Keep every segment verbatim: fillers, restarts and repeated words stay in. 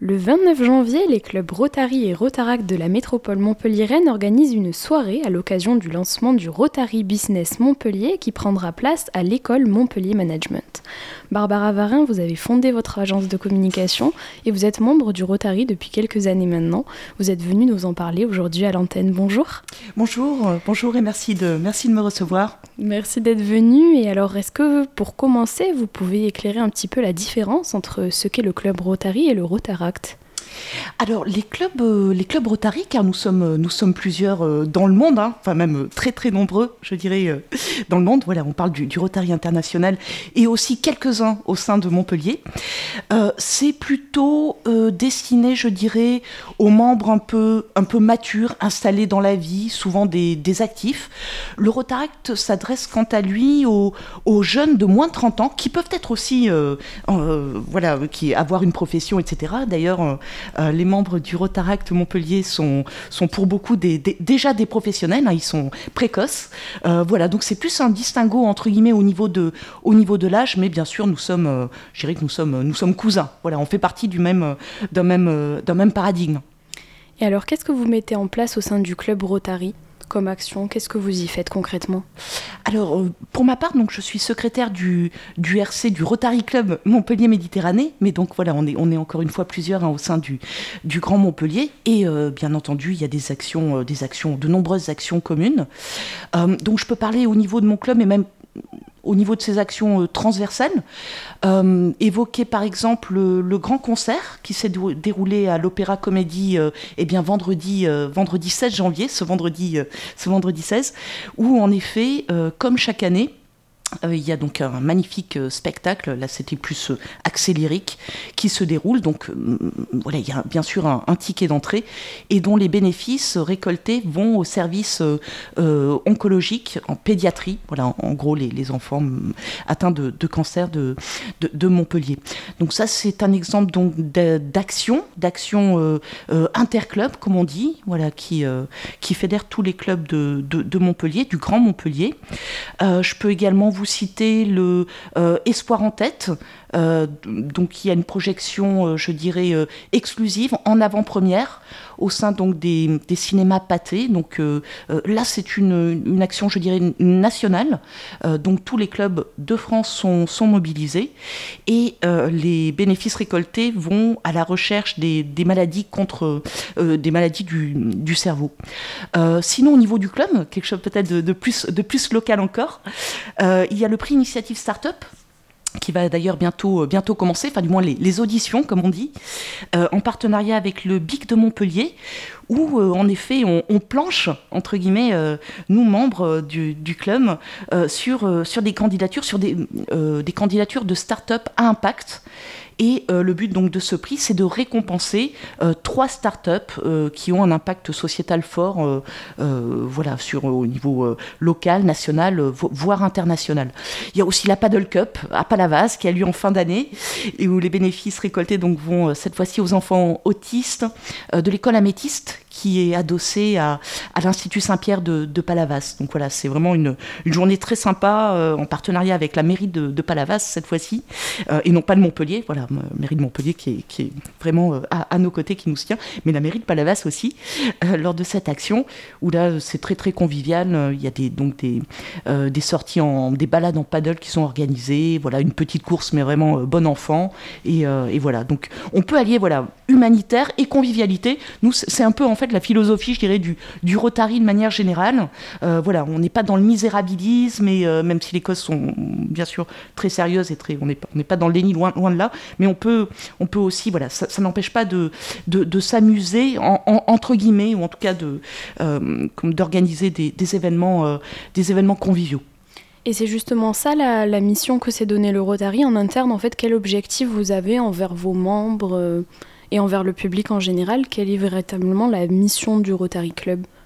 Le vingt-neuf janvier, les clubs Rotary et Rotaract de la métropole montpelliéraine organisent une soirée à l'occasion du lancement du Rotary Business Montpellier qui prendra place à l'école Montpellier Management. Barbara Varin, vous avez fondé votre agence de communication et vous êtes membre du Rotary depuis quelques années maintenant. Vous êtes venue nous en parler aujourd'hui à l'antenne. Bonjour. Bonjour, euh, bonjour et merci de, merci de me recevoir. Merci d'être venue. Et alors, est-ce que pour commencer, vous pouvez éclairer un petit peu la différence entre ce qu'est le club Rotary et le Rotaract ? Alors, les clubs, euh, les clubs Rotary, car nous sommes, nous sommes plusieurs euh, dans le monde, hein, enfin même euh, très très nombreux, je dirais, euh, dans le monde. Voilà, on parle du, du Rotary international et aussi quelques-uns au sein de Montpellier. Euh, c'est plutôt euh, destiné, je dirais, aux membres un peu, un peu matures, installés dans la vie, souvent des, des actifs. Le Rotaract s'adresse quant à lui aux, aux jeunes de moins de trente ans, qui peuvent être aussi, euh, euh, voilà, qui avoir une profession, et cetera. D'ailleurs, euh, Euh, les membres du Rotaract Montpellier sont, sont pour beaucoup des, des, déjà des professionnels, hein, ils sont précoces. Euh, voilà, donc c'est plus un distinguo entre guillemets au niveau de, au niveau de l'âge, mais bien sûr nous sommes, euh, je dirais que nous sommes, nous sommes cousins. Voilà, on fait partie du même, d'un même, d'un même paradigme. Et alors, qu'est-ce que vous mettez en place au sein du club Rotary comme action? Qu'est-ce que vous y faites concrètement? Alors, euh, pour ma part, donc, je suis secrétaire du, du R C, du Rotary Club Montpellier Méditerranée. Mais donc, voilà, on est, on est encore une fois plusieurs hein, au sein du, du Grand Montpellier. Et euh, bien entendu, il y a des actions, euh, des actions, de nombreuses actions communes. Euh, donc, je peux parler au niveau de mon club et même au niveau de ces actions euh, transversales, euh, évoquer par exemple le, le grand concert qui s'est dou- déroulé à l'Opéra Comédie euh, eh bien, vendredi, euh, vendredi seize janvier, ce vendredi, euh, ce vendredi seize, où en effet, euh, comme chaque année, Euh, il y a donc un magnifique euh, spectacle, là c'était plus euh, axé lyrique, qui se déroule. Donc euh, voilà, il y a bien sûr un, un ticket d'entrée et dont les bénéfices récoltés vont au service euh, euh, oncologique en pédiatrie. Voilà, en, en gros les, les enfants euh, atteints de, de cancer de, de, de Montpellier. Donc ça c'est un exemple donc d'action, d'action euh, euh, interclub comme on dit, voilà, qui, euh, qui fédère tous les clubs de, de, de Montpellier, du Grand Montpellier. Euh, je peux également vous citer le euh, Espoir en tête, euh, donc il y a une projection, euh, je dirais, euh, exclusive, en avant-première, au sein donc des, des cinémas Pathé. Donc euh, euh, là, c'est une, une action, je dirais, nationale. Euh, donc tous les clubs de France sont, sont mobilisés et euh, les bénéfices récoltés vont à la recherche des, des maladies contre euh, des maladies du, du cerveau. Euh, sinon, au niveau du club, quelque chose peut-être de, de plus de plus local encore. Euh, il y a le prix Initiative Startup qui va d'ailleurs bientôt, bientôt commencer, enfin du moins les, les auditions, comme on dit, euh, en partenariat avec le B I C de Montpellier, où euh, en effet on, on planche, entre guillemets, euh, nous membres du, du club, euh, sur, euh, sur des candidatures, sur des, euh, des candidatures de start-up à impact. Et euh, le but donc de ce prix, c'est de récompenser euh, trois startups euh, qui ont un impact sociétal fort, euh, euh, voilà, sur, au niveau euh, local, national, euh, voire international. Il y a aussi la Paddle Cup à Palavas qui a lieu en fin d'année et où les bénéfices récoltés donc vont euh, cette fois-ci aux enfants autistes euh, de l'école Améthyste qui est adossée à, à l'Institut Saint-Pierre de, de Palavas. Donc voilà, c'est vraiment une, une journée très sympa euh, en partenariat avec la mairie de, de Palavas cette fois-ci euh, et non pas de Montpellier. Voilà. La mairie de Montpellier qui est, qui est vraiment euh, à, à nos côtés, qui nous soutient, mais la mairie de Palavas aussi, euh, lors de cette action, où là c'est très très convivial, euh, il y a des, donc des, euh, des sorties, en, des balades en paddle qui sont organisées, voilà, une petite course mais vraiment euh, bon enfant, et, euh, et voilà, donc on peut allier voilà, humanitaire et convivialité. Nous c'est un peu en fait la philosophie, je dirais, du, du Rotary de manière générale. Euh, voilà, on n'est pas dans le misérabilisme, et euh, même si les causes sont bien sûr très sérieuses, et très, on n'est pas, on n'est pas dans le déni, loin, loin de là, mais on peut, on peut aussi, voilà, ça, ça n'empêche pas de, de, de s'amuser, en, en, entre guillemets, ou en tout cas de, euh, d'organiser des, des, événements, euh, des événements conviviaux. Et c'est justement ça la, la mission que s'est donnée le Rotary en interne. En fait, quel objectif vous avez envers vos membres euh, et envers le public en général? Quelle est véritablement la mission du Rotary Club?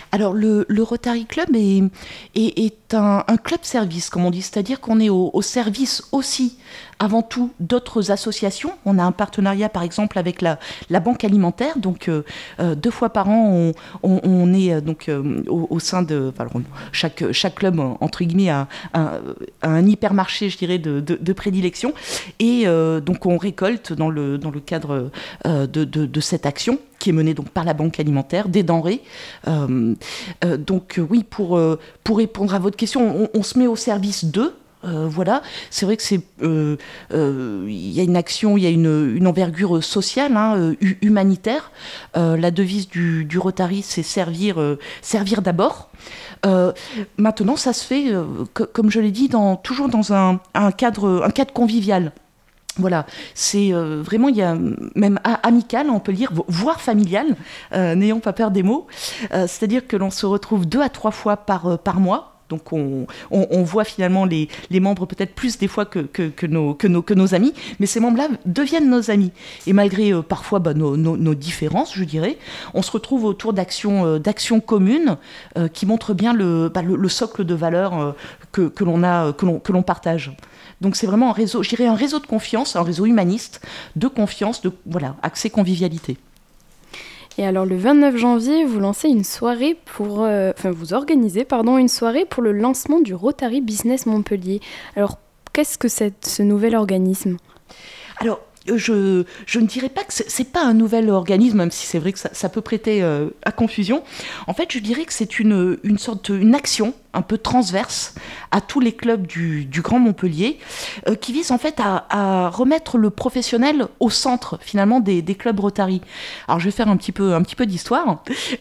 Alors le, le Rotary Club est, est, est un, un club service, comme on dit, c'est-à-dire qu'on est au, au service aussi, avant tout, d'autres associations. On a un partenariat par exemple avec la, la Banque Alimentaire, donc euh, euh, deux fois par an on, on, on est euh, donc, euh, au, au sein de... Alors, chaque, chaque club, entre guillemets, a, a, a un hypermarché, je dirais, de, de, de prédilection, et euh, donc on récolte dans le, dans le cadre euh, de, de, de cette action qui est menée donc par la Banque Alimentaire, des denrées. Euh, euh, donc oui, pour, euh, pour répondre à votre question, on, on se met au service d'eux. Euh, voilà, c'est vrai que c'est euh, euh, y a une action, il y a une, une envergure sociale, hein, humanitaire. Euh, la devise du, du Rotary, c'est servir, euh, servir d'abord. Euh, maintenant, ça se fait, euh, que, comme je l'ai dit, dans, toujours dans un, un cadre, un cadre convivial. Voilà, c'est euh, vraiment, il y a même amical, on peut le dire, voire familial, euh, n'ayons pas peur des mots. Euh, c'est-à-dire que l'on se retrouve deux à trois fois par, euh, par mois. Donc on, on, on voit finalement les, les membres peut-être plus des fois que, que, que, nos, que, nos, que nos amis, mais ces membres-là deviennent nos amis. Et malgré euh, parfois bah, nos, nos, nos différences, je dirais, on se retrouve autour d'actions, euh, d'actions communes euh, qui montrent bien le, bah, le, le socle de valeurs euh, que, que, l'on a, que, l'on, que l'on partage. Donc c'est vraiment un réseau, je dirais un réseau de confiance, un réseau humaniste, de confiance, de voilà, accès convivialité. Et alors le vingt-neuf janvier, vous lancez une soirée pour, euh, enfin vous organisez pardon une soirée pour le lancement du Rotary Business Montpellier. Alors qu'est-ce que c'est ce nouvel organisme ? Alors je, je ne dirais pas que c'est, c'est pas un nouvel organisme, même si c'est vrai que ça, ça peut prêter euh, à confusion. En fait, je dirais que c'est une, une sorte, une action un peu transverse à tous les clubs du, du Grand Montpellier, euh, qui vise en fait à, à remettre le professionnel au centre finalement des, des clubs Rotary. Alors je vais faire un petit peu, un petit peu d'histoire.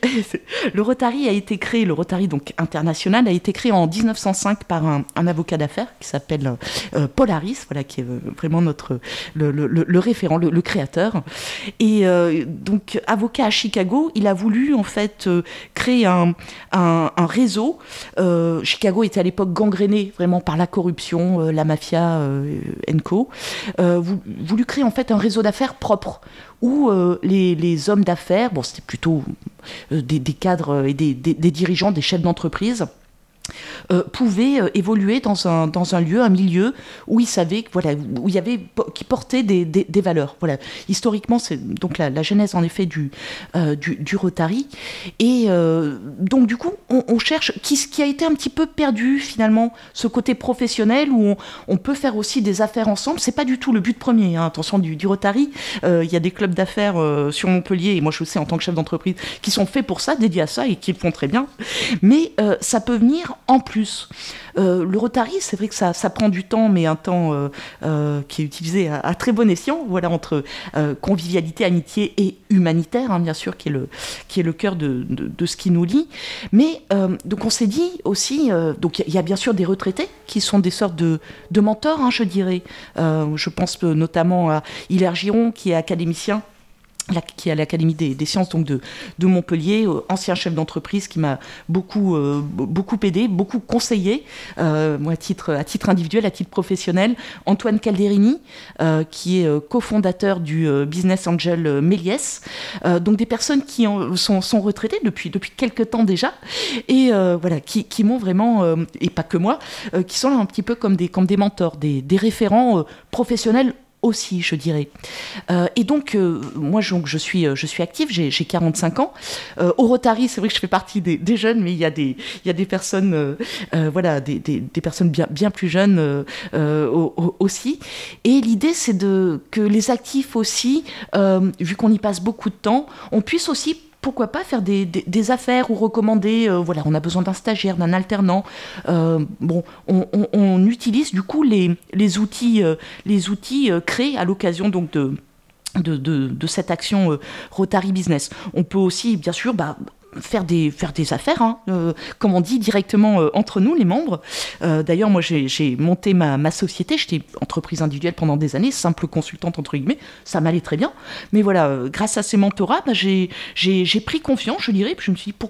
Le Rotary a été créé, le Rotary donc international a été créé en dix-neuf cent cinq par un, un avocat d'affaires qui s'appelle euh, Paul Harris, voilà, qui est vraiment notre le, le, le référent, le, le créateur. Et euh, donc avocat à Chicago, il a voulu en fait euh, créer un, un, un réseau. Euh, Chicago était à l'époque gangréné vraiment par la corruption, euh, la mafia euh, and co. Euh, voulu créer en fait un réseau d'affaires propre où euh, les, les hommes d'affaires, bon c'était plutôt euh, des, des cadres et des, des, des dirigeants, des chefs d'entreprise, Euh, pouvaient euh, évoluer dans un, dans un lieu, un milieu où ils savaient, voilà, où il y avait, qui portait des, des, des valeurs. Voilà. Historiquement, c'est donc la, la genèse en effet du, euh, du, du Rotary. Et euh, donc du coup, on, on cherche qui, qui a été un petit peu perdu finalement, ce côté professionnel où on, on peut faire aussi des affaires ensemble. C'est pas du tout le but premier, hein, attention, du, du Rotary. Euh, il y a des clubs d'affaires euh, sur Montpellier, et moi je sais en tant que chef d'entreprise, qui sont faits pour ça, dédiés à ça et qui le font très bien. Mais euh, ça peut venir en plus. Euh, le Rotary, c'est vrai que ça, ça prend du temps, mais un temps euh, euh, qui est utilisé à, à très bon escient, voilà, entre euh, convivialité, amitié et humanitaire, hein, bien sûr, qui est le, qui est le cœur de, de, de ce qui nous lie. Mais euh, donc on s'est dit aussi, euh, donc il y, y a bien sûr des retraités qui sont des sortes de, de mentors, hein, je dirais. Euh, je pense notamment à Hilaire Giron, qui est académicien, qui est à l'Académie des, des sciences donc de, de Montpellier, euh, ancien chef d'entreprise qui m'a beaucoup, euh, beaucoup aidé, beaucoup conseillé, euh, moi à titre, à titre individuel, à titre professionnel. Antoine Calderini, euh, qui est euh, cofondateur du euh, Business Angel euh, Méliès. Euh, donc des personnes qui en, sont, sont retraitées depuis, depuis quelques temps déjà, et euh, voilà, qui, qui m'ont vraiment, euh, et pas que moi, euh, qui sont là un petit peu comme des, comme des mentors, des, des référents euh, professionnels aussi, je dirais. Euh, et donc, euh, moi, je, je, suis, je suis active, j'ai, j'ai quarante-cinq ans. Euh, au Rotary, c'est vrai que je fais partie des, des jeunes, mais il y a des, il y a des personnes, euh, euh, voilà, des, des, des personnes bien, bien plus jeunes euh, euh, aussi. Et l'idée, c'est de, que les actifs aussi, euh, vu qu'on y passe beaucoup de temps, on puisse aussi pourquoi pas faire des, des, des affaires ou recommander, euh, voilà, on a besoin d'un stagiaire, d'un alternant. Euh, bon, on, on, on utilise du coup les, les outils, euh, les outils euh, créés à l'occasion donc de, de, de, de cette action euh, Rotary Business. On peut aussi, bien sûr, bah, faire des, faire des affaires, hein, euh, comme on dit, directement euh, entre nous, les membres. Euh, d'ailleurs, moi, j'ai, j'ai monté ma, ma société, j'étais entreprise individuelle pendant des années, simple consultante, entre guillemets, ça m'allait très bien. Mais voilà, euh, grâce à ces mentorats, bah, j'ai, j'ai, j'ai pris confiance, je dirais, puis je me suis dit, pourquoi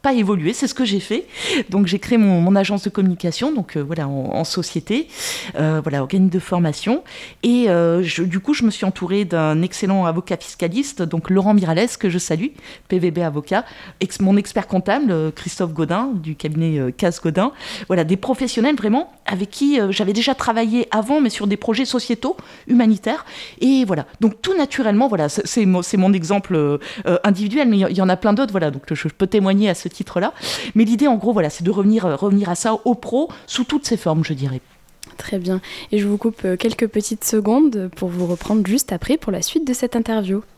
pas évolué, c'est ce que j'ai fait. Donc j'ai créé mon, mon agence de communication, donc euh, voilà, en, en société, euh, voilà, organisme de formation. Et euh, je, du coup, je me suis entourée d'un excellent avocat fiscaliste, donc Laurent Miralles, que je salue, P V B avocat, ex, mon expert comptable, euh, Christophe Godin, du cabinet euh, Casse Godin. Voilà, des professionnels vraiment avec qui euh, j'avais déjà travaillé avant, mais sur des projets sociétaux, humanitaires. Et voilà, donc tout naturellement, voilà, c'est, c'est, mon, c'est mon exemple euh, individuel, mais il y en a plein d'autres, voilà, donc je, je peux témoigner à ce titre-là. Mais l'idée, en gros, voilà, c'est de revenir, euh, revenir à ça au pro, sous toutes ses formes, je dirais. Très bien. Et je vous coupe quelques petites secondes pour vous reprendre juste après pour la suite de cette interview.